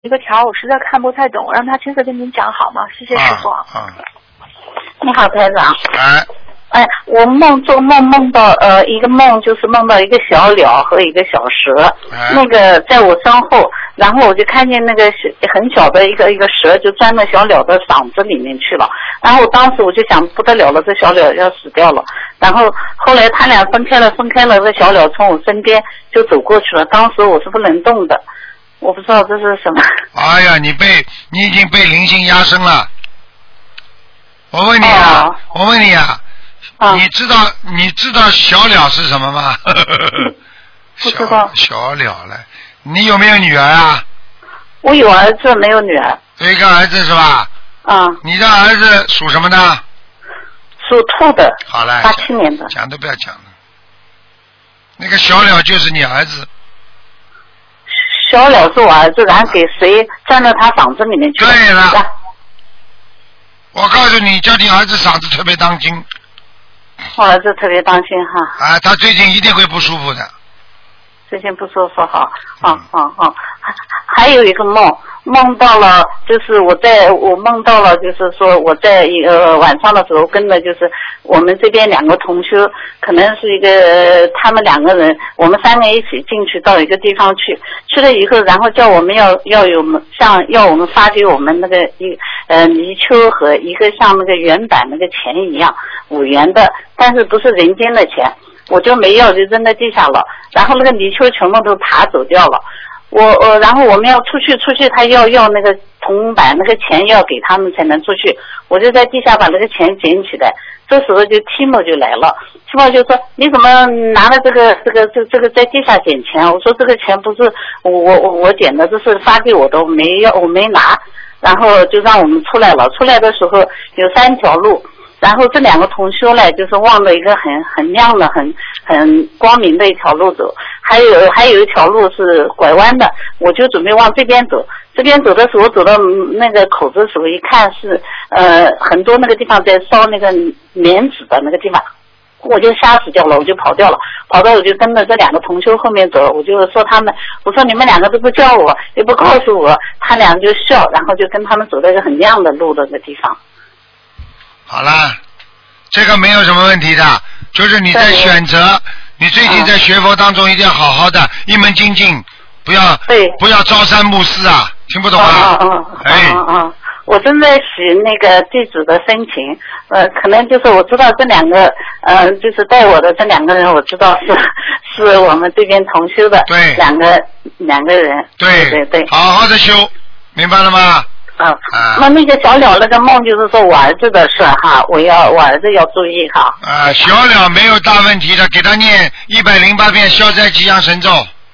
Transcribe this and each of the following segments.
一个条我实在看不太懂，让他亲自跟您讲好吗？谢谢师傅。 你好，台长。 哎， 我做梦梦到一个梦，就是梦到一个小鸟和一个小蛇，那个在我身后，然后我就看见那个很小的一个蛇就钻到小鸟的嗓子里面去了，然后当时我就想不得了了，这小鸟要死掉了，然后后来他俩分开了，这小鸟从我身边就走过去了，当时我是不能动的，我不知道这是什么。 哎呀，你已经被灵性压身了。我问你啊，你知道小鸟是什么吗？ 不知道。 小鸟了，你有没有女儿啊？ 我有儿子，没有女儿。 有一个儿子是吧？你的儿子属什么的？ 属兔的。 好了。 87年的。 讲都不要讲了。那个小鸟就是你儿子。 小鸟是我儿子，然后给谁钻到他嗓子里面去了？ 对了。我告诉你，叫你儿子嗓子特别当心。 我儿子特别当心哈。 他最近一定会不舒服的。 最近不舒服哈。还有一个梦到了，就是我梦到了，就是说我在晚上的时候跟着就是我们这边2个同修，可能是一个他们2个人，我们3个一起进去到一个地方去了以后，然后叫我们要我们发给我们那个泥鳅和一个像那个原版那个钱一样5元的，但是不是人间的钱，我就没要，就扔在地下了，然后那个泥鳅全部都爬走掉了。然后我们要出去，他要那个铜板那个钱要给他们才能出去，我就在地下把那个钱捡起来，这时候就提莫就来了，提莫就说你怎么拿了这个在地下捡钱？我说这个钱不是我捡的，这是发给我的，我没拿，然后就让我们出来了，出来的时候有3条路。然后这2个同修呢，就是望着一个很亮的、很光明的一条路走，还有一条路是拐弯的，我就准备往这边走。这边走的时候，走到那个口子的时候，一看是很多那个地方在烧那个棉纸的那个地方，我就吓死掉了，我就跑掉了，跑到我就跟着这2个同修后面走，我就说我说你们2个都不叫我，也不告诉我，他俩就笑，然后就跟他们走到一个很亮的路的那个地方。 好啦，这个没有什么问题的，就是你在选择，你最近在学佛当中一定要好好的一门精进，不要朝三暮四啊，听不懂啊？ 我正在写那个地址的申请，可能就是我知道这2个，就是带我的这2个人，我知道是我们这边同修的， 对， 两个人，对， 好好的修，明白了吗？ 那个小鸟那个梦就是说我儿子的事哈，我儿子要注意哈。 小鸟没有大问题的，给他念108遍消灾吉祥神咒。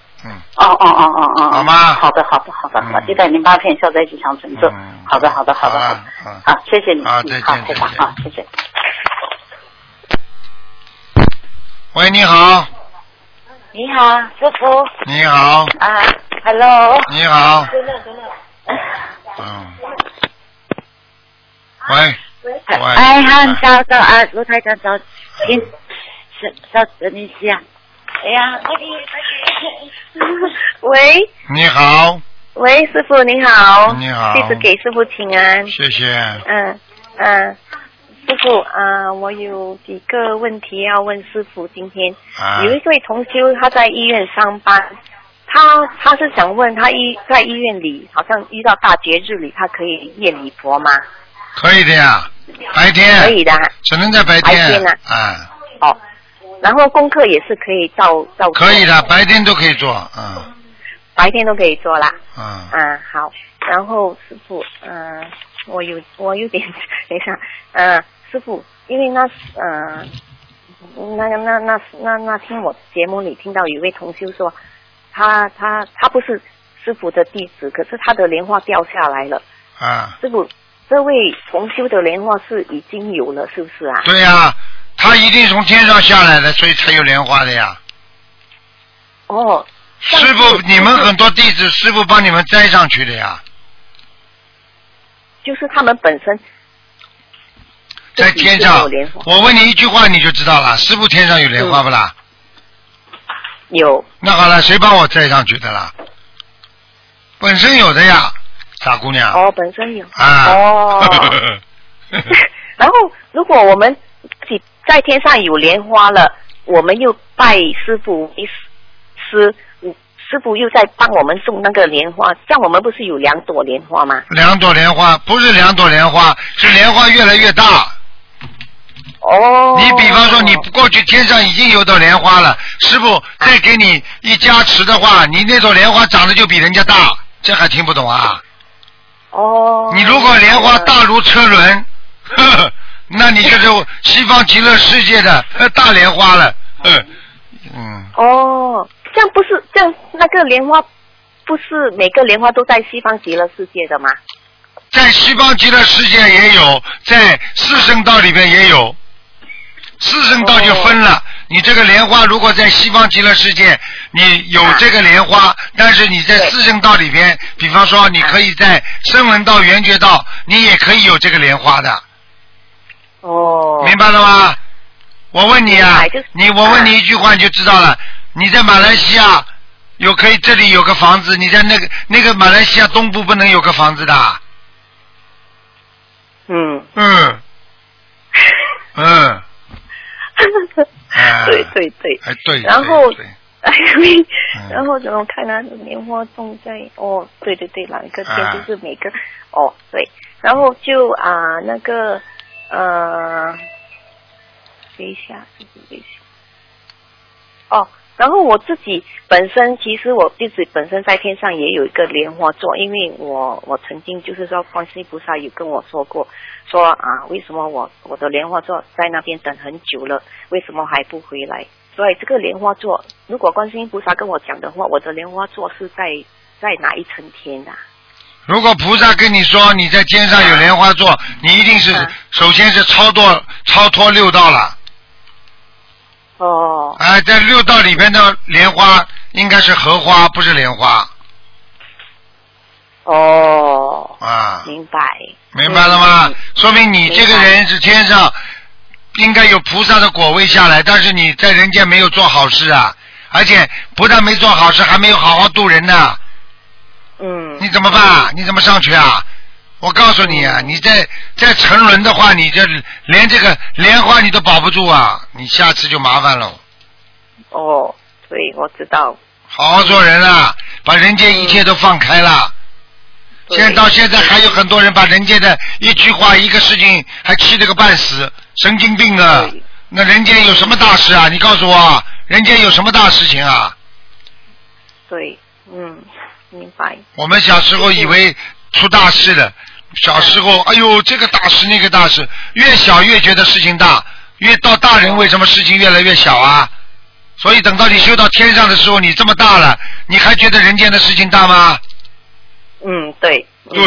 好吗？ 好的，108遍消灾吉祥神咒。好的，好，谢谢你。 再见。 好，谢谢。 喂，你好。 你好，师傅。 你好。 Hello。 你好。喂。 好，早卢台长早，请稍等一下。哎呀，喂。 你好。 喂，师傅你好。 你好。 弟子给师傅请安。 谢谢。 师傅我有几个问题要问师傅。今天有一位同修，他在医院上班，他是想问他在医院里，好像遇到大节日里，他可以念礼佛吗？ 可以的呀，白天可以的， 只能在白天然后功课也是可以照可以的，白天都可以做， 白天都可以做啦， 好。然后师傅，我有点等一下，师傅，因为那天我节目里听到有一位同修说，他不是师傅的弟子，可是他的莲花掉下来了。师傅，这位同修的莲花是已经有了，是不是啊？ 对呀，他一定从天上下来的，所以才有莲花的呀。师傅，你们很多弟子，师傅帮你们摘上去的呀。 就是他们本身在天上。我问你一句话你就知道了，师傅天上有莲花不啦？ 有。 那好了，谁帮我摘上去的啦？本身有的呀。 傻姑娘。 哦，本身有。 啊。 哦。然后，如果我们自己在天上有莲花了，我们又拜师父师父又在帮我们种那个莲花，这样我们不是有2朵莲花吗 ？2朵莲花不是2朵莲花，是莲花越来越大。 哦。 你比方说，你过去天上已经有朵莲花了，师父再给你一加持的话，你那朵莲花长得就比人家大，这还听不懂啊？ 哦。 你如果莲花大如车轮，那你就是西方极乐世界的大莲花了。 哦，这样不是这样，那个莲花不是每个莲花都在西方极乐世界的吗？ 在西方极乐世界也有，在四圣道里边也有。四圣道就分了，你这个莲花如果在西方极乐世界，你有这个莲花，但是你在四圣道里边，比方说你可以在声闻道、缘觉道，你也可以有这个莲花的。 哦。 明白了吗？我问你啊，我问你一句话你就知道了。你在马来西亚这里有个房子，你在那个马来西亚东部不能有个房子的。 对对对。 对。 然后然后怎么看啊？莲花种在对对对，哪一个天就是每个对，然后就那个等一下。然后我自己本身，其实我自己本身在天上也有一个莲花座，因为我曾经就是说观世音菩萨有跟我说过，说为什么我的莲花座在那边等很久了，为什么还不回来？所以这个莲花座，如果观世音菩萨跟我讲的话，我的莲花座是在哪一层天的？ 如果菩萨跟你说你在天上有莲花座，你一定是首先是超脱六道了。在六道里边的莲花应该是荷花，不是莲花。 明白。 明白了吗？说明你这个人是天上应该有菩萨的果位下来，但是你在人间没有做好事啊，而且不但没做好事，还没有好好度人呢。你怎么办？你怎么上去啊？我告诉你啊，你在沉沦的话，你这连这个莲花你都保不住啊，你下次就麻烦了。 对，我知道。 好好做人啊，把人间一切都放开了。到现在还有很多人把人间的一句话一个事情还气得个半死，神经病啊！那人间有什么大事啊？你告诉我，人间有什么大事情啊？ 对，明白。 我们小时候以为出大事了，小时候哎呦这个大事那个大事，越小越觉得事情大，越到大人为什么事情越来越小啊？所以等到你修到天上的时候，你这么大了，你还觉得人间的事情大吗？ 对。 对。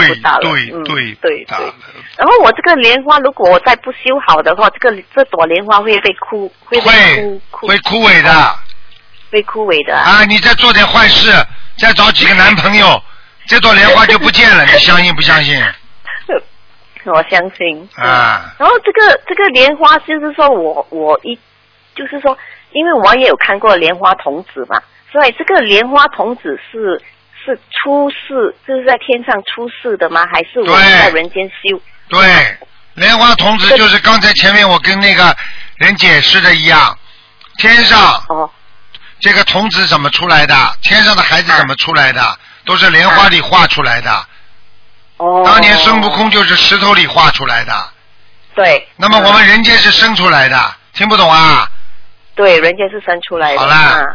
然后我这个莲花，如果我再不修好的话，这朵莲花会枯萎的。 会枯萎的你再做点坏事，再找几个男朋友，这朵莲花就不见了，你相信不相信？ 我相信。然后这个莲花就是说就是说，因为我也有看过莲花童子嘛，所以这个莲花童子是出世，就是在天上出世的吗？还是我们在人间修？ 对，莲花童子就是刚才前面我跟那个人解释的一样，天上这个童子怎么出来的？天上的孩子怎么出来的？都是莲花里画出来的。当年孙悟空就是石头里画出来的。 对。 那么我们人间是生出来的，听不懂啊？ 对，人间是生出来的。 好啦。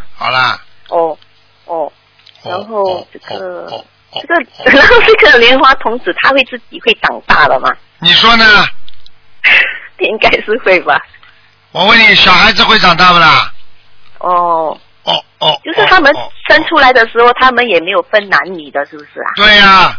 然后然后这个莲花童子他会自己会长大了吗？ 你说呢？ 应该是会吧。 我问你，小孩子会长大不啦？ 就是他们生出来的时候，他们也没有分男女的，是不是啊？ 对呀。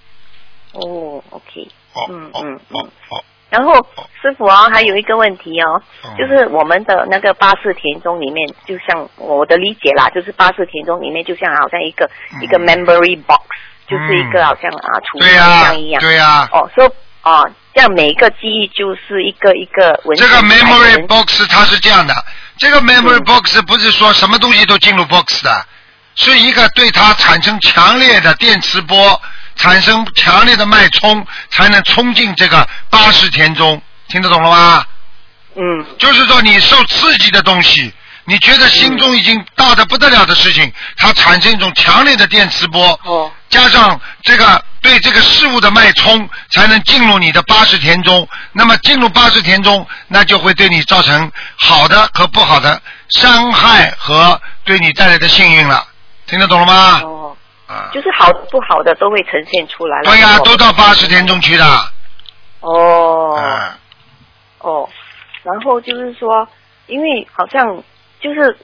OK。然后师父还有一个问题就是我们的那个八识田中里面，就像我的理解啦，就是八识田中里面就像好像一个 memory box， 就是一个好像储存箱一样。 对呀。 这样每一个记忆就是一个文件。 这个 memory box 它是这样的，这个 memory box 不是说什么东西都进入 box 的，是一个对它产生强烈的电磁波， 产生强烈的脉冲，才能冲进这个80田中，听得懂了吗？就是说你受刺激的东西，你觉得心中已经大的不得了的事情，它产生一种强烈的电磁波，加上这个对这个事物的脉冲，才能进入你的80田中。那么进入80田中，那就会对你造成好的和不好的伤害和对你带来的幸运了，听得懂了吗？ 就是好的不好的都会呈现出来了。 对呀，都到80田中去的。 然后就是说，因为好像就是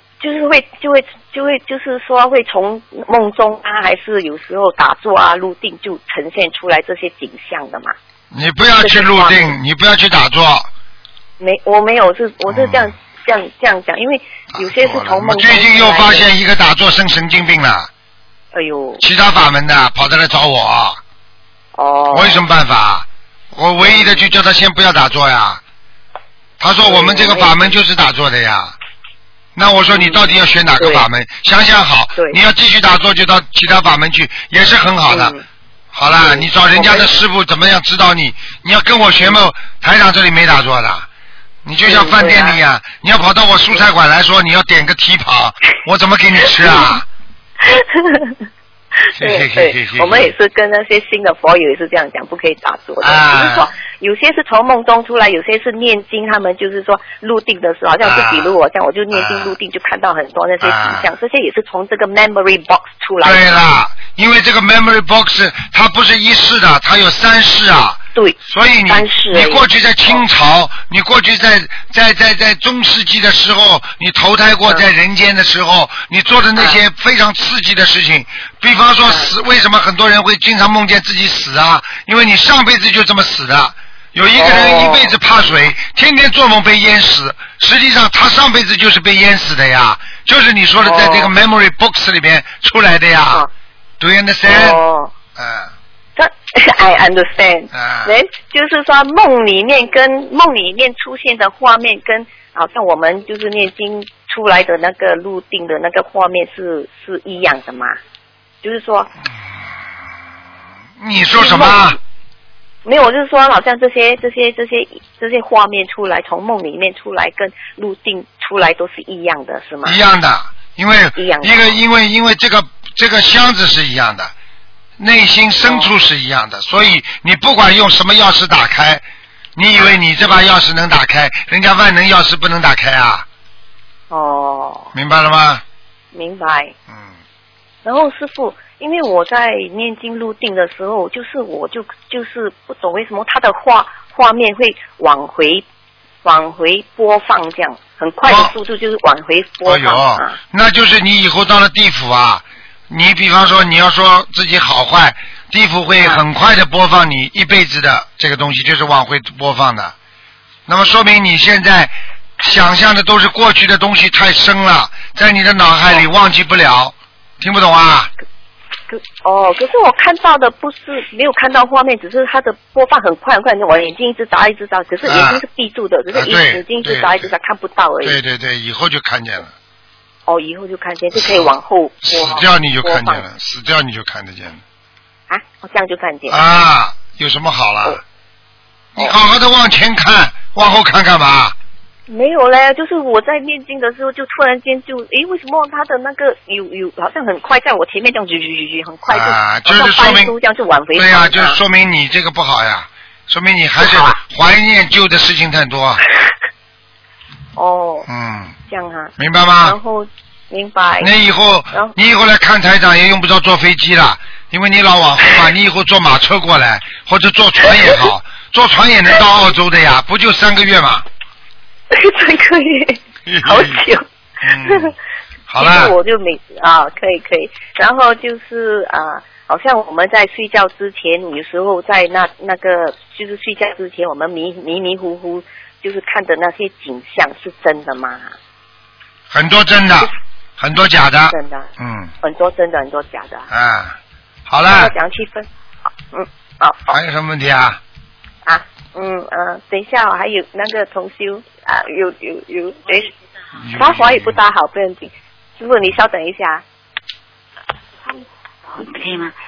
说会从梦中啊，还是有时候打坐啊、入定就呈现出来这些景象的嘛。 你不要去入定，你不要去打坐。 我没有，我是这样讲，因为有些是从梦中。 最近又发现一个打坐生神经病了。 哎呦！ 其他法门的跑得来找我。我有什么办法？我唯一的就叫他先不要打坐呀。他说我们这个法门就是打坐的呀。那我说你到底要选哪个法门？想想好，你要继续打坐就到其他法门去，也是很好的。好了，你找人家的师傅怎么样指导你？你要跟我学嘛，台长这里没打坐的。你就像饭店里呀，你要跑到我蔬菜馆来说你要点个蹄膀，我怎么给你吃啊？ 对，我们也是跟那些新的佛友也是这样讲，不可以打坐的。只是说有些是从梦中出来，有些是念经，他们就是说入定的时候，好像是比如我这样，我就念经入定，就看到很多那些景象，这些也是从这个 memory box 出来的。 对啦，因为这个 memory box 它不是一世的，它有3世啊。 对， 所以你过去在清朝，你过去在中世纪的时候，你投胎过在人间的时候，你做的那些非常刺激的事情，比方说死，为什么很多人会经常梦见自己死啊？因为你上辈子就这么死的。有一个人一辈子怕水，天天做梦被淹死，实际上他上辈子就是被淹死的呀，就是你说的在这个 memory box 里面出来的呀。Do you understand？ I understand。就是说梦里面出现的画面跟好像我们就是念经出来的那个入定的那个画面是一样的嘛？就是说， 你说什么？ 没有，就是说好像这些画面出来，从梦里面出来跟入定出来都是一样的，是吗？ 一样的，因为这个箱子是一样的。内心深处是一样的，所以你不管用什么钥匙打开，你以为你这把钥匙能打开，人家万能钥匙不能打开啊。明白了吗？ 明白。然后师父，因为我在念经入定的时候，我就是不懂为什么他的画面会往回播放，这样很快的速度就是往回播放。 那就是你以后到了地府啊。你比方说你要说自己好坏，地府会很快的播放你一辈子的这个东西，就是往回播放的。那么说明你现在想象的都是过去的东西太深了，在你的脑海里忘记不了。听不懂啊？ 可是我看到的不是没有看到画面，只是它的播放很快很快，我眼睛一直眨，可是眼睛是闭住的，只是眼睛一直眨看不到而已。 对，以后就看见了。 以后就看见，就可以往后死掉你就看见了，死掉你就看得见了。 我这样就看见了。有什么好了？你好好的往前看，往后看干嘛？ 没有嘞，就是我在念经的时候，就突然间就，为什么他的那个有好像很快在我前面这样很快就是说明这样就往回。 对呀，就是说明你这个不好呀，说明你还是怀念旧的事情太多。 这样啊， 明白吗？ 然后明白。 你以后来看台长也用不着坐飞机了，因为你老往后嘛，你以后坐马车过来，或者坐船也好，坐船也能到澳洲的呀，不就3个月嘛 ？3个月，好久。 好了。 我就可以。然后就是好像我们在睡觉之前，有时候在那个就是睡觉之前，我们迷糊糊。就是看的那些景象是真的吗？ 很多真的，很多假的。 真的。很多真的，很多假的。 好了。 讲气氛。 还有什么问题啊？ 等一下，还有那个同修有他华语不大好，不用紧。师傅，你稍等一下。 可以吗？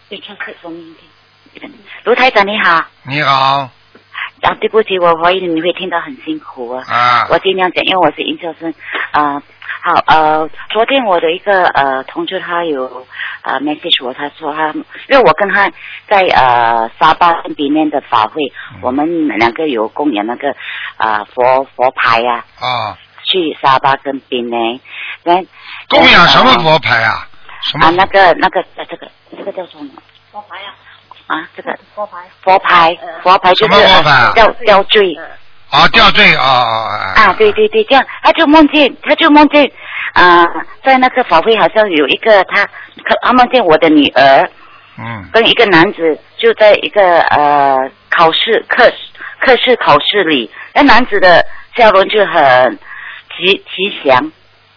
卢台长你好。 你好。 对不起，我怀疑你会听到很辛苦啊。我尽量讲，因为我是营销生。好，昨天我的一个同学他有message 我，他说因为我跟他在沙巴跟比内的法会，我们两个有供养那个佛牌啊。去沙巴跟比内。 供养什么佛牌啊？什么？ 那个这个叫什么？ 佛牌啊。 这个佛牌就是什么佛牌？ 吊坠。 吊坠对，这样他就梦见在那个法会好像有一个他梦见我的女儿，跟一个男子就在一个考试考试里，那男子的笑容就很吉祥，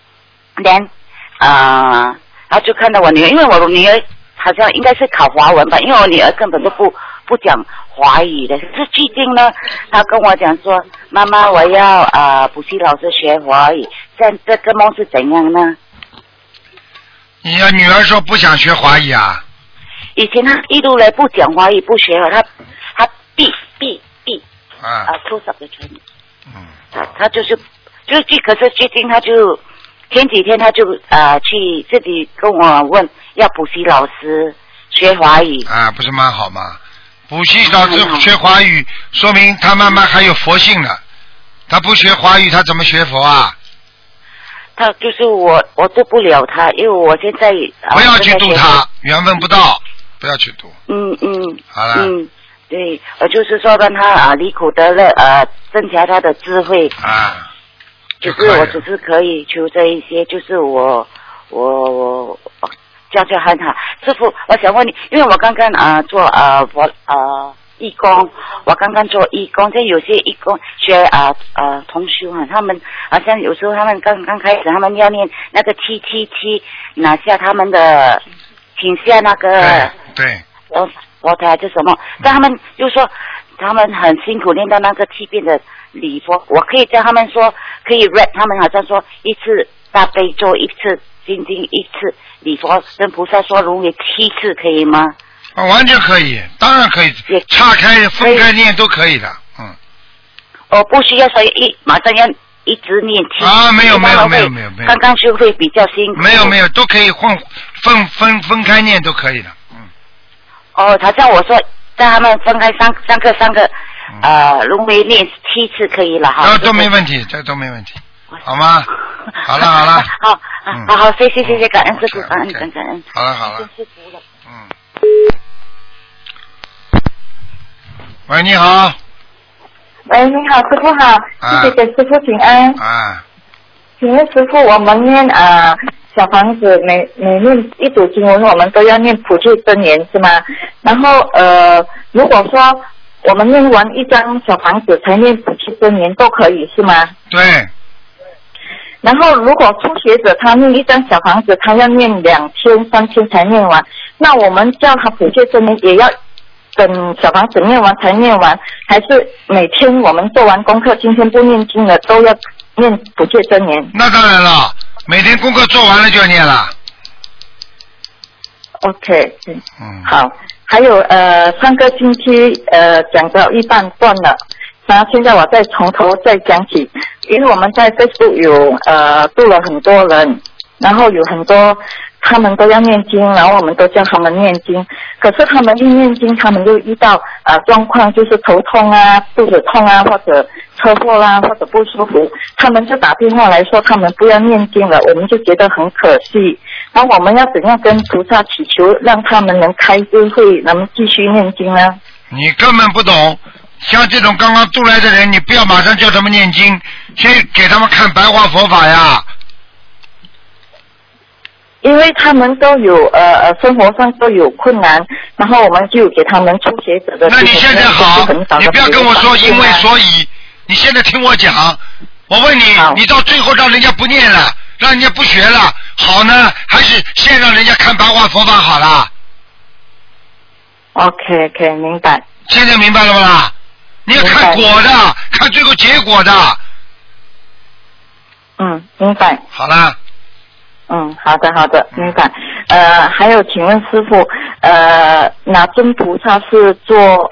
然后就看到我女儿，因为我的女儿好像应该是考华文吧，因为我女儿根本都不讲华语的。可是最近呢，她跟我讲说，妈妈我要补习老师学华语，这个梦是怎样呢？ 你的女儿说不想学华语啊？ 以前她一路来不讲华语不学，她必出手的权利。她就是可是最近她就前几天她就去自己跟我问要补习老师学华语。 不是蛮好吗？补习老师学华语，说明他慢慢还有佛性呢。他不学华语，他怎么学佛啊？ 他就是我度不了他，因为我现在不要去度他，缘分不到，不要去度。好了。 对，就是说让他离苦得乐，增强他的智慧。就是我只是可以求这一些，就是我教很好。师父，我想问你，因为我刚刚做义工，我刚刚做义工，这有些义工学同修他们好像有时候他们刚开始，他们要念那个777，拿下他们的请下那个对佛台就什么，但他们就说他们很辛苦念到那个7遍的礼佛，我可以叫他们说可以 rap， 他们好像说一次大悲咒，一次心经，一次礼佛，跟菩萨说如为7次，可以吗？ 完全可以，当然可以，岔开分开念都可以的。 不需要说马上要一直念7。 没有， 刚刚就会比较辛苦。 没有，都可以分开念都可以的。 好像我说在他们分开三个轮回念7次可以了哈。 都没问题，这都没问题，好吗？好了。 好，谢谢，感恩师父，感恩。 好了。喂，你好。 喂，你好，师父好，谢谢给师父请安。请问师父，我们念小房子每念一组经文，我们都要念普救真言是吗？然后如果说我们念完一张小房子才念普救真言都可以是吗？ 对。 然后如果初学者他念一张小房子，他要念2天3天才念完，那我们叫他普救真言也要等小房子念完才念完，还是每天我们做完功课，今天不念经了都要念普救真言？ 那当然了，每天功课做完了就要念了。 OK， 好。还有上个星期讲到一半断了，然后现在我再从头再讲起，因为我们在 Facebook 有度了很多人，然后有很多他们都要念经，然后我们都叫他们念经，可是他们一念经，他们就遇到状况，就是头痛啊、肚子痛啊，或者车祸啦，或者不舒服，他们就打电话来说他们不要念经了，我们就觉得很可惜。然后我们要怎样跟菩萨祈求，让他们能开智慧，能继续念经呢？ 你根本不懂，像这种刚刚度来的人，你不要马上叫他们念经，先给他们看白话佛法呀。 因为他们都有生活上都有困难，然后我们就给他们初学者的。 那你现在好，你不要跟我说因为所以，你现在听我讲，我问你，你到最后让人家不念了，让人家不学了，好呢，还是先让人家看白话佛法好了 ？OK， 明白。 现在明白了吧？你要看果的，看最后结果的。 明白。 好了。 好的，明白。还有，请问师傅，哪尊菩萨是做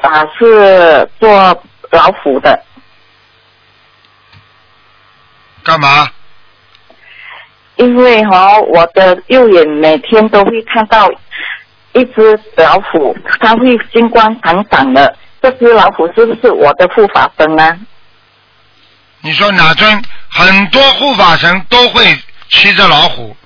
老虎的？ 干嘛？ 因为我的右眼每天都会看到一只老虎，它会金光闪闪的。这只老虎是不是我的护法神呢？ 你说哪尊？很多护法神都会骑着老虎。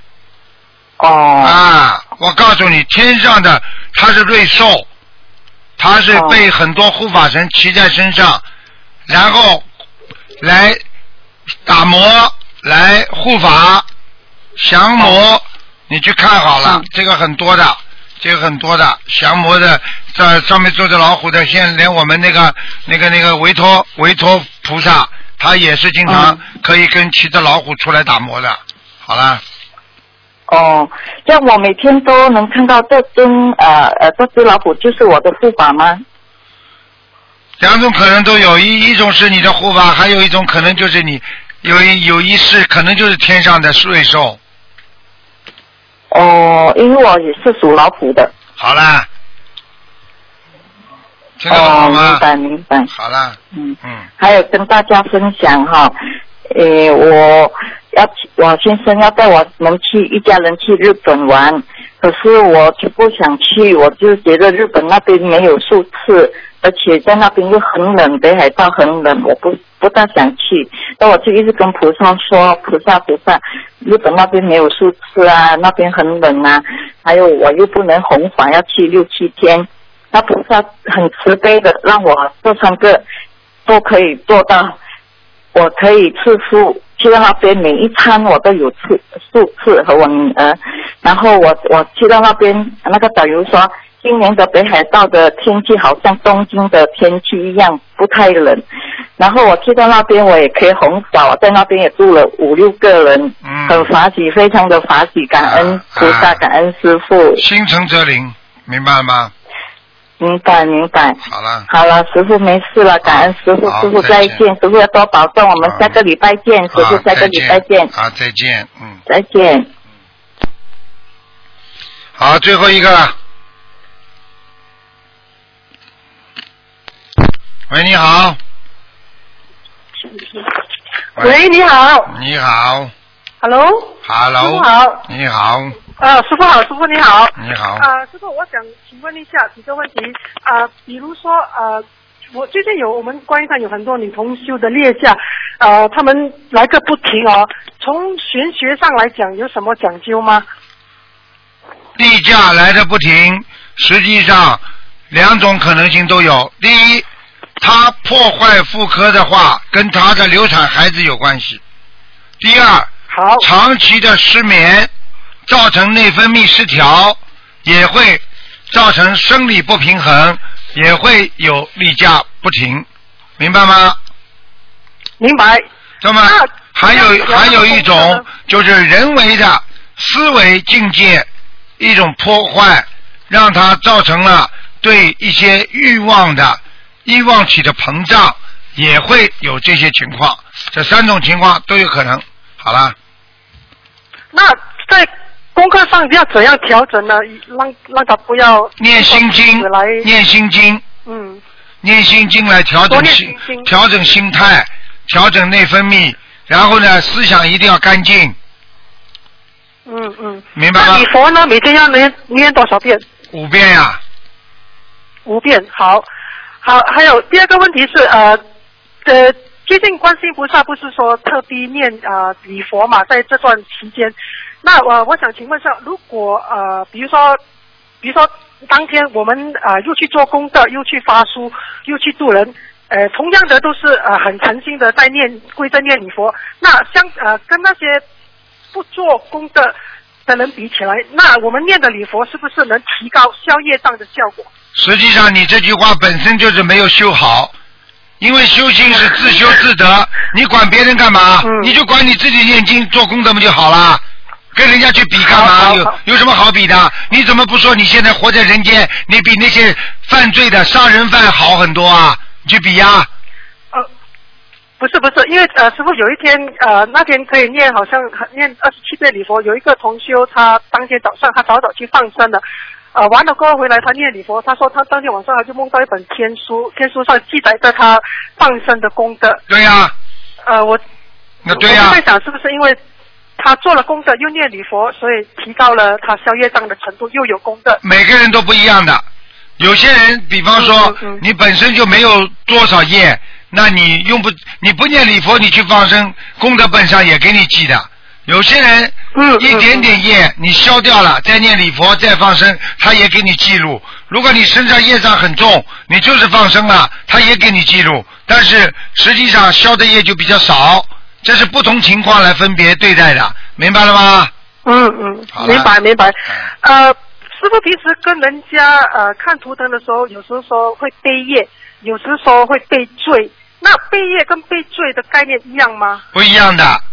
我告诉你，天上的它是瑞兽，它是被很多护法神骑在身上，然后来打磨，来护法降魔。你去看好了，这个很多的降魔的，在上面坐着老虎的，现在连我们那个维托菩萨，他也是经常可以跟骑着老虎出来打磨的。好了。 这样我每天都能看到这只老虎就是我的护法吗？ 两种可能都有，一种是你的护法，还有一种可能就是你有一世可能就是天上的瑞兽。 因为我也是属老虎的。 好啦，听得懂吗？ 明白。 好啦。 还有跟大家分享我先生要带我们一家人去日本玩，可是我就不想去，我就觉得日本那边没有树刺，而且在那边又很冷，北海道很冷，我不大想去。那我就一直跟菩萨说，菩萨，日本那边没有树刺啊，那边很冷啊，还有我又不能弘法，要去6-7天。那菩萨很慈悲的让我这3个都可以做到，我可以吃素。去到那边每一餐我都有素吃和我女儿，然后我去到那边，那个导游说今年的北海道的天气好像东京的天气一样，不太冷。然后我去到那边我也可以弘法，我在那边也住了5-6个人，很法喜，非常的法喜，感恩菩萨，感恩师父。 心诚则灵，明白吗？ 明白。好了，师父没事了，感恩师父，师父再见，师父要多保重，我们下个礼拜见，师父下个礼拜见。 再见。 再见。 好，最后一个了。喂，你好。 喂，你好。 你好。 Hello。 Hello。 师父好。 你好。 师父好，师父你好。 你好。 师父，我想请问一下几个问题。比如说我最近我们观音上有很多女同修的列驾，他们来个不停从玄学上来讲有什么讲究吗？ 例假来的不停，实际上2种可能性都有。第一，他破坏妇科的话，跟他的流产孩子有关系。第二，长期的失眠造成内分泌失调，也会造成生理不平衡，也会有例假不停，明白吗？ 明白。 那么还有一种就是人为的思维境界一种破坏，让它造成了对一些欲望起的膨胀，也会有这些情况。这3种情况都有可能。好了。 那在功课上要怎样调整呢？让他不要念心经，念心经，念心经来调整心态，调整内分泌，然后呢，思想一定要干净。明白吗？ 那礼佛呢？每天要念多少遍？5 遍呀。 5遍，好。还有第二个问题是最近观世音菩萨不是说特地念礼佛嘛，在这段期间，那我想请问一下，如果比如说当天我们又去做功德，又去发书，又去度人，同样的都是很诚心的在跪在念礼佛，那跟那些不做功德的人比起来，那我们念的礼佛是不是能提高消业障的效果？ 实际上你这句话本身就是没有修好，因为修行是自修自得，你管别人干嘛？你就管你自己念经做功德不就好了？跟人家去比干嘛？有什么好比的？你怎么不说你现在活在人间，你比那些犯罪的杀人犯好很多啊？你去比呀？ 不是，因为师傅有一天那天可以念，好像念27遍礼佛，有一个同修他当天早上他早去放生了，完了过后回来他念礼佛，他说他当天晚上他就梦到一本天书上记载着他放生的功德。 对呀。 我对呀。 我在想是不是因为他做了功德又念礼佛，所以提高了他消业障的程度，又有功德。 每个人都不一样的，有些人比方说你本身就没有多少业。那你不念礼佛，你去放生，功德本上也给你记的。有些人一点点业你消掉了，再念礼佛再放生，他也给你记录。如果你身上业障很重，你就是放生了，他也给你记录。但是实际上消的业就比较少，这是不同情况来分别对待的，明白了吗？ 明白。师父平时跟人家看图腾的时候，有时候说会背业，有时说会背罪。那背业跟背罪的概念一样吗？ 不一样的。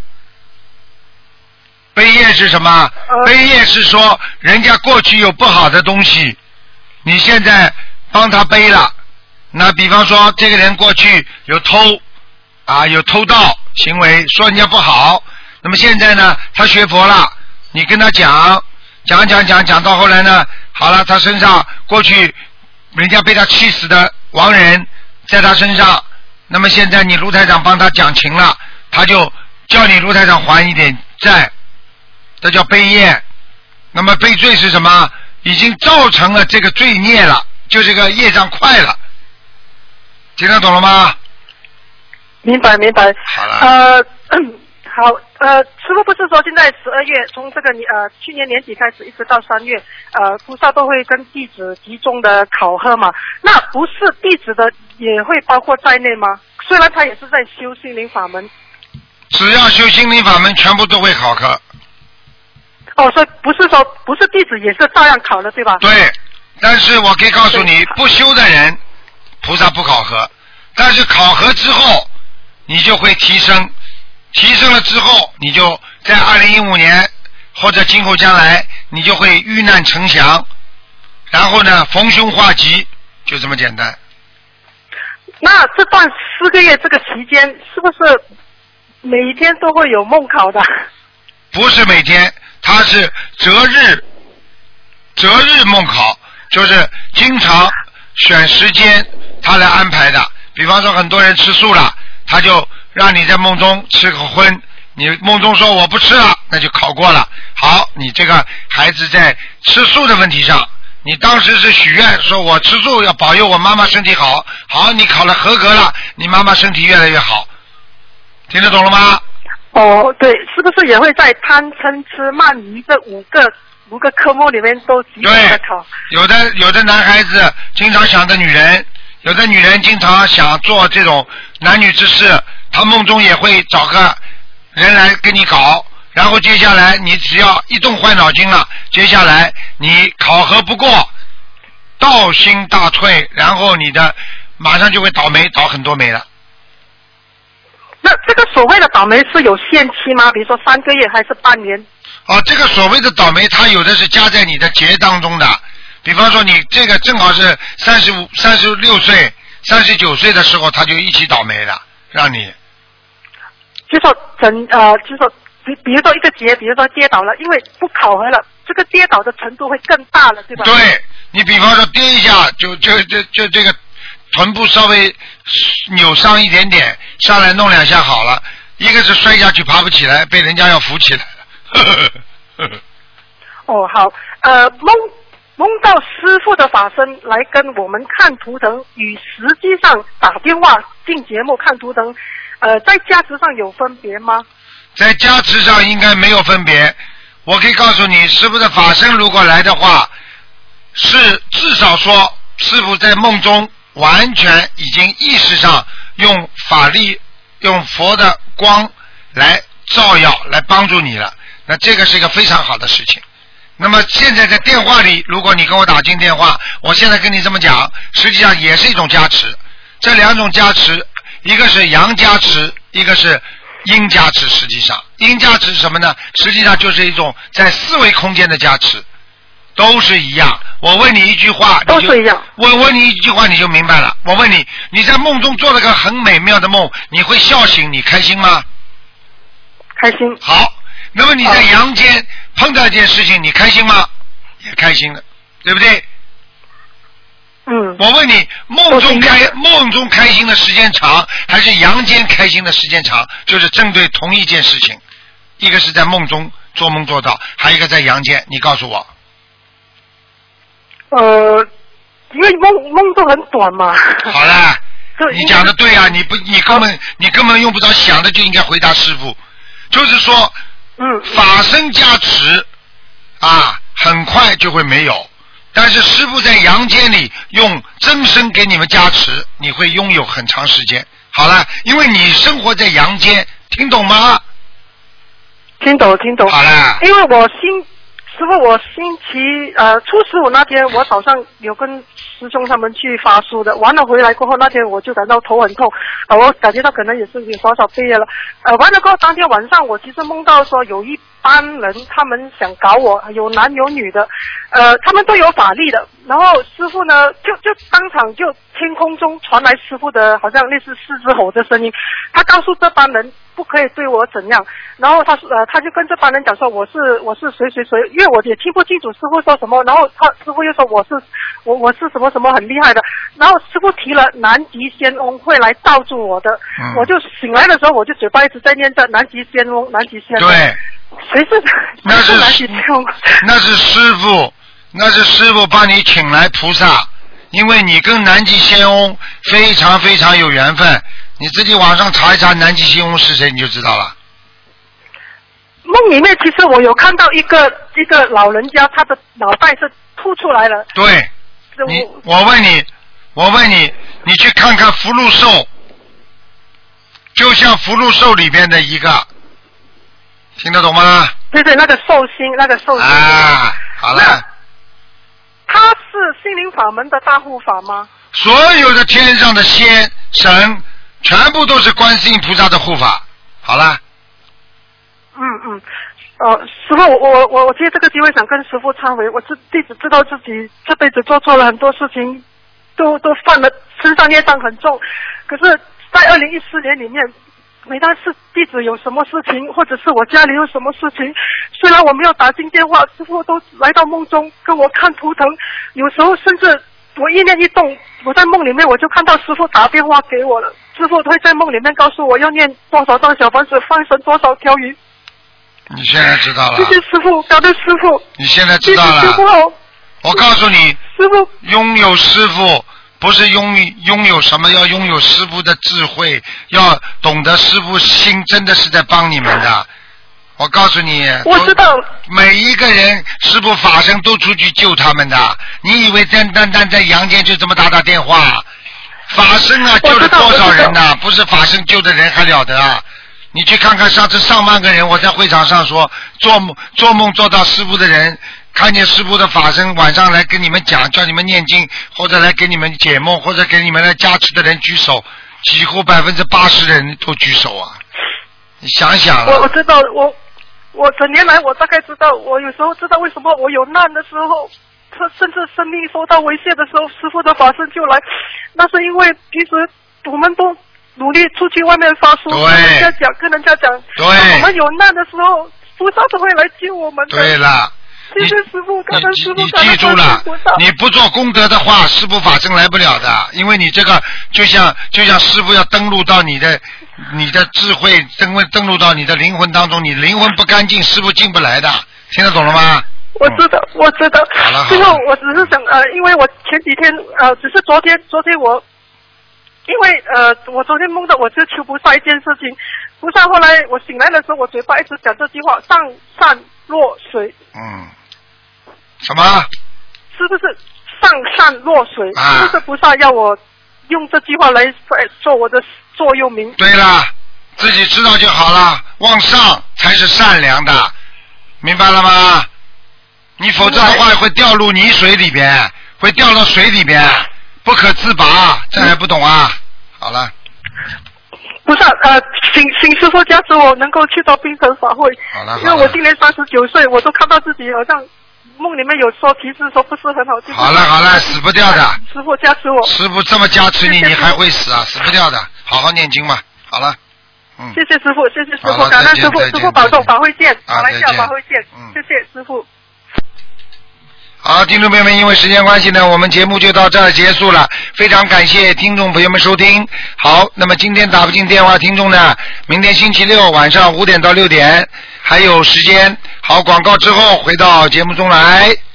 背业是什么？背业是说人家过去有不好的东西，你现在帮他背了。那比方说这个人过去有偷盗行为，说人家不好，那么现在呢他学佛了，你跟他讲到后来呢，好了，他身上过去人家被他气死的亡人在他身上，那么现在你卢台长帮他讲情了，他就叫你卢台长还一点债，这叫背业。那么背罪是什么？已经造成了这个罪孽了，就这个业障快了。听得懂了吗？ 明白。 好了。 好，师父不是说现在12月，从这个去年年底开始一直到3月，菩萨都会跟弟子集中的考核嘛？那不是弟子的也会包括在内吗？虽然他也是在修心灵法门。 只要修心灵法门，全部都会考核。 所以不是弟子也是照样考的，对吧？ 对，但是我可以告诉你，不修的人，菩萨不考核，但是考核之后，你就会提升。提升了之后，你就在2015年或者今后将来，你就会遇难成祥，然后呢逢凶化吉，就这么简单。 那这段4个月这个期间，是不是每一天都会有梦考的？ 不是每天，它是择日梦考，就是经常选时间他来安排的。比方说很多人吃素了，他就让你在梦中吃个荤，你梦中说我不吃了，那就考过了。好，你这个孩子在吃素的问题上，你当时是许愿说我吃素要保佑我妈妈身体好，好，你考了合格了，你妈妈身体越来越好。听得懂了吗？ 对，是不是也会在贪嗔痴慢疑这五个科目里面都集中的考？ 有的男孩子经常想着女人，有的女人经常想做这种男女之事，她梦中也会找个人来跟你搞，然后接下来你只要一动坏脑筋了，接下来你考核不过，道心大退，然后你的马上就会倒很多霉了。 那这个所谓的倒霉是有限期吗？比如说3个月还是半年？ 这个所谓的倒霉，它有的是加在你的节当中的。比方说你这个正好是36岁、39岁的时候，他就一起倒霉了，让你。 就说比如说一个节，比如说跌倒了，因为不考核了，这个跌倒的程度会更大了，对吧？ 对，你比方说跌一下，就这个臀部稍微扭伤一点点，上来弄2下好了。一个是摔下去爬不起来，被人家要扶起来了。 好，梦到师父的法身来跟我们看图腾，与实际上打电话进节目看图腾，在加持上有分别吗？ 在加持上应该没有分别。我可以告诉你，师父的法身如果来的话，是至少说师父在梦中完全已经意识上用法力、用佛的光来照耀、来帮助你了。那这个是一个非常好的事情。那么现在在电话里，如果你跟我打进电话，我现在跟你这么讲，实际上也是一种加持。这2种加持，一个是阳加持，一个是阴加持。实际上阴加持是什么呢？实际上就是一种在4维空间的加持， 都是一样。我问你一句话， 都是一样。 我问你一句话，你就明白了。我问你，你在梦中做了个很美妙的梦，你会笑醒，你开心吗？ 开心。 好，那么你在阳间碰到一件事情，你开心吗？也开心的，对不对？我问你，梦中开心的时间长，还是阳间开心的时间长？就是针对同一件事情，一个是在梦中做梦做到，还有一个在阳间，你告诉我。 因为梦都很短嘛。 好了，你讲的对啊，你根本用不着想的就应该回答师父，就是说，法身加持啊，很快就会没有。但是师父在阳间里用真身给你们加持，你会拥有很长时间。好了，因为你生活在阳间，听懂吗？ 听懂。 好了， 因为师父，我星期初15那天，我早上有跟师兄他们去发书的，完了回来过后那天我就感到头很痛，我感觉到可能也是有少少背了，完了过后当天晚上我其实梦到说有一班人他们想搞我，有男有女的，他们都有法力的，然后师父呢就当场就天空中传来师父的好像类似狮子吼的声音，他告诉这班人不可以对我怎样，然后他就跟这班人讲说我是谁，因为我也听不清楚师父说什么，然后师父又说我是什么什么很厉害的，然后师父提了南极仙翁会来罩住我的，我就醒来的时候我就嘴巴一直在念着南极仙翁。 对， 谁是南极仙翁？ 那是师父帮你请来菩萨，因为你跟南极仙翁非常非常有缘分，你自己网上查一查南极仙翁是谁，你就知道了。 梦里面其实我有看到一个老人家，他的脑袋是凸出来了。 对，我问你，你去看看福禄寿，就像福禄寿里边的一个，听得懂吗？ 对，那个寿星啊，好了。 他是心灵法门的大护法吗？ 所有的天上的仙神全部都是观世音菩萨的护法。好了。 师父，我借这个机会想跟师父忏悔，我弟子知道自己这辈子做错了很多事情，都犯了身上业障很重，可是在2014年里面，每当是弟子有什么事情，或者是我家里有什么事情，虽然我没有打进电话，师父都来到梦中跟我看图腾，有时候甚至我意念一动，我在梦里面我就看到师父打电话给我了，师父会在梦里面告诉我要念多少张小房子，放生多少条鱼。 你现在知道了。 谢谢师父，感恩师父。 你现在知道了。 谢谢师父。 我告诉你， 师父拥有师父不是拥有什么，要拥有师父的智慧，要懂得师父心真的是在帮你们的。我告诉你， 我知道每一个人师父法身都出去救他们的。你以为单在阳间就这么打电话？法身啊，救了多少人呐？不是法身救的人还了得啊！你去看看上次上万个人，我在会场上说，做梦做到师父的人，看见师父的法身晚上来跟你们讲，叫你们念经，或者来给你们解梦，或者给你们来加持的人举手，几乎80%的人都举手啊！你想想我知道，我整年来我大概知道，我有时候知道为什么我有难的时候，甚至生命受到威胁的时候，师父的法身就来，那是因为平时我们都努力出去外面发书，跟人家讲， 对， 我们有难的时候，菩萨都会来救我们的。 对了， 谢谢师父，感恩师父， 你记住了，你不做功德的话，师父法身来不了的，因为你这个就像师父要登录到你的智慧，登录到你的灵魂当中，你灵魂不干净，师父进不来的，听得懂了吗？ 我知道。 好了。 最后我只是想因为我前几天只是昨天我。因为我昨天梦到我就求菩萨一件事情，菩萨后来我醒来的时候，我嘴巴一直讲这句话：上善若水。 什么？ 是不是上善若水？是不是菩萨要我用这句话来做我的座右铭？ 对了，自己知道就好了，往上才是善良的，明白了吗？你否则的话会掉入泥水里边，会掉到水里边。不可自拔，这还不懂啊？好了。 不是请师父加持我能够去到槟城法会。 好了。 因为我今年39岁，我都看到自己好像梦里面有说提示说不是很好。 好了，死不掉的。 师父加持我。 师父这么加持你，你还会死啊？死不掉的，好好念经嘛。好了。 谢谢师父，谢谢师父，感恩师父，师父保重，法会见，马来西亚法会见，谢谢师父。 好，听众朋友们，因为时间关系呢，我们节目就到这儿结束了。非常感谢听众朋友们收听。好，那么今天打不进电话听众呢，明天星期六晚上5点到6点还有时间。好，广告之后回到节目中来。